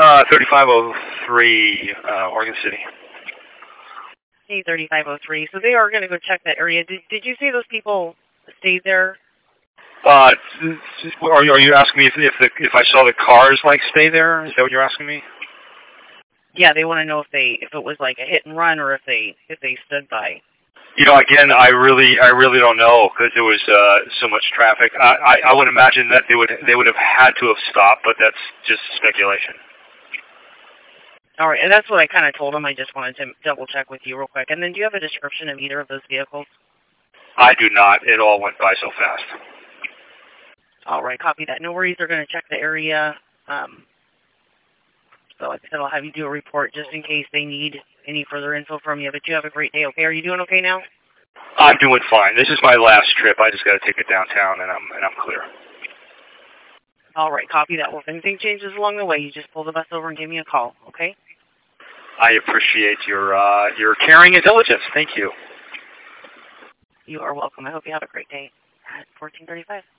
3503, Oregon City. Hey, 3503. So they are going to go check that area. Did you say those people stayed there? Are you asking me if I saw the cars like stay there? Is that what you're asking me? Yeah, they want to know if it was like a hit and run or if they stood by. Again, I really don't know because there was so much traffic. I would imagine that they would have had to have stopped, but that's just speculation. All right, and that's what I kind of told them. I just wanted to double check with you real quick. And then do you have a description of either of those vehicles? I do not. It all went by so fast. All right, copy that. No worries. They're going to check the area. So like I said, I'll have you do a report just in case they need any further info from you. But you have a great day, okay? Are you doing okay now? I'm doing fine. This is my last trip. I just got to take it downtown, and I'm clear. All right, copy that. Well, if anything changes along the way, you just pull the bus over and give me a call, okay? I appreciate your caring and diligence. Thank you. You are welcome. I hope you have a great day at 1435.